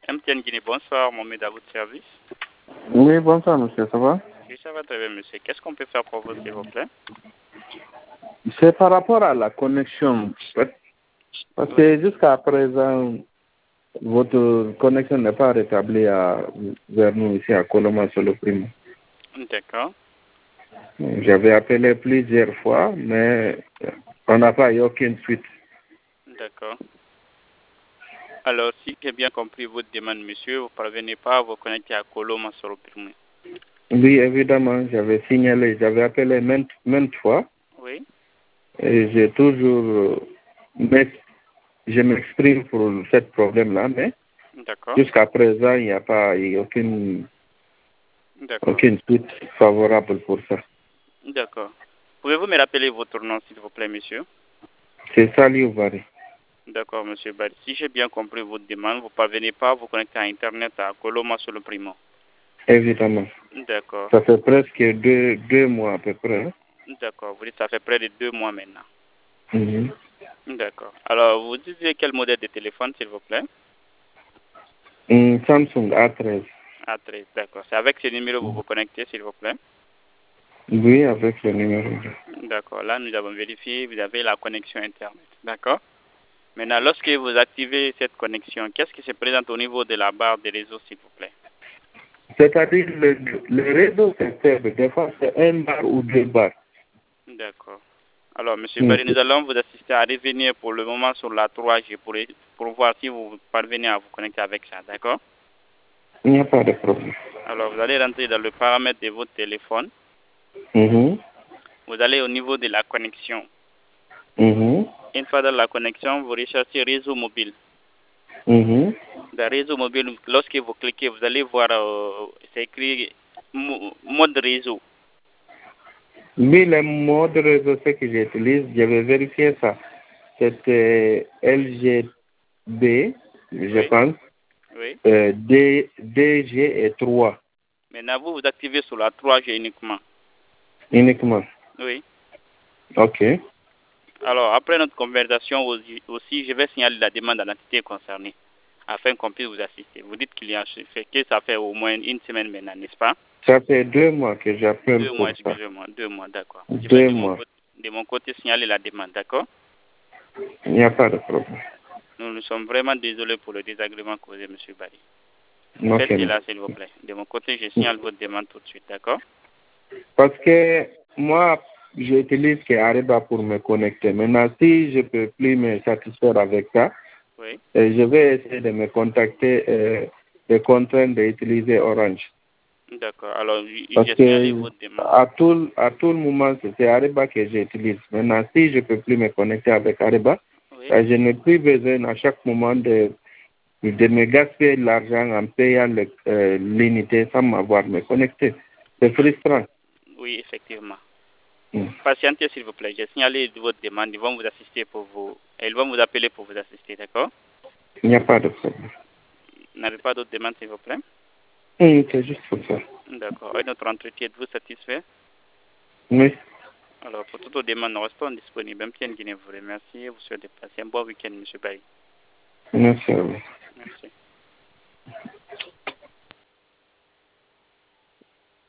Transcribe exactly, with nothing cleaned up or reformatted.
M T N Guinée, bonsoir, Mohamed à votre service. Oui, bonsoir, monsieur, ça va? Oui, ça va très bien, monsieur. Qu'est-ce qu'on peut faire pour vous, s'il vous plaît? C'est par rapport à la connexion. Parce que jusqu'à présent, votre connexion n'est pas rétablie à, vers nous ici à Coloma sur le primo. D'accord. J'avais appelé plusieurs fois, mais on n'a pas eu aucune suite. D'accord. Alors, si j'ai bien compris votre demande, monsieur, vous ne parvenez pas à vous connecter à Coloma sur le primo. Oui, évidemment, j'avais signalé, j'avais appelé maintes, maintes fois. Oui. Et j'ai toujours, mais je m'exprime pour ce problème-là, mais D'accord. jusqu'à présent, il n'y a pas eu aucune, D'accord. aucune suite favorable pour ça. D'accord. Pouvez-vous me rappeler votre nom, s'il vous plaît, monsieur? C'est Saliou Barry. D'accord, monsieur Barry. Si j'ai bien compris votre demande, vous ne parvenez pas à vous connecter à Internet à Coloma sur le primo. Évidemment. D'accord. Ça fait presque deux, deux mois à peu près. D'accord. Vous dites que ça fait près de deux mois maintenant. Mhm. D'accord. Alors, vous disiez quel modèle de téléphone, s'il vous plaît? Une Samsung A treize. A treize, d'accord. C'est avec ce numéro que vous vous connectez, s'il vous plaît? Oui, avec le numéro. D'accord. Là, nous avons vérifié, vous avez la connexion Internet. D'accord. Maintenant, lorsque vous activez cette connexion, qu'est-ce qui se présente au niveau de la barre de réseau, s'il vous plaît? C'est-à-dire le, le réseau c'est faible. Des fois, c'est un bar ou deux bars. D'accord. Alors, monsieur Mm. Barry, nous allons vous assister à revenir pour le moment sur la trois G pour, pour voir si vous parvenez à vous connecter avec ça. D'accord? Il n'y a pas de problème. Alors, vous allez rentrer dans le paramètre de votre téléphone. Mhm. Vous allez au niveau de la connexion. Mhm. Une fois dans la connexion, vous recherchez réseau mobile. Mhm. Dans réseau mobile, lorsque vous cliquez, vous allez voir, euh, c'est écrit mo- mode réseau. Oui, le mode réseau ce que j'utilise, je vais vérifier ça. C'est L G B, je Oui. pense. Oui. Euh, D, D G et trois Maintenant, vous vous activez sur la trois G uniquement. uniquement. Oui. Ok. Alors, après notre conversation aussi, aussi, je vais signaler la demande à l'entité concernée afin qu'on puisse vous assister. Vous dites qu'il y a fait que ça fait au moins une semaine maintenant, n'est-ce pas? Ça fait deux mois que j'appelle Deux pour mois, ça. excusez-moi, deux mois, d'accord. Je vais Deux de mon, mois. côté, de mon côté signaler la demande, d'accord? Il n'y a pas de problème. Nous nous sommes vraiment désolés pour le désagrément causé, M. Barry. Ok. Faites cela, s'il vous plaît. De mon côté, je signale votre demande tout de suite, d'accord? Parce que moi, j'utilise que Ariba pour me connecter. Maintenant, si je ne peux plus me satisfaire avec ça, Oui. euh, je vais essayer de me contacter euh, de contraindre d'utiliser Orange. D'accord. Alors, je Parce je signale que votre demande. à tout, à tout le moment, c'est Ariba que j'utilise. Maintenant, si je ne peux plus me connecter avec Ariba, Oui. euh, je n'ai plus besoin à chaque moment de, de me gaspiller l'argent en payant le, euh, l'unité sans m'avoir me connecté. C'est frustrant. Oui, effectivement. Mm. Patientez, s'il vous plaît. J'ai signalé votre demande. Ils vont vous assister pour vous. Ils vont vous appeler pour vous assister, d'accord? Il n'y a pas de problème. Vous n'avez pas d'autres demandes, s'il vous plaît? Mm, c'est juste pour ça. D'accord. Et notre entretien, êtes-vous satisfait? Oui. Alors, pour toutes vos demandes, nous restons disponibles. M T N Guinée vous remercie. Vous souhaite de passer un bon week-end, M. Barry. Merci à vous. Merci.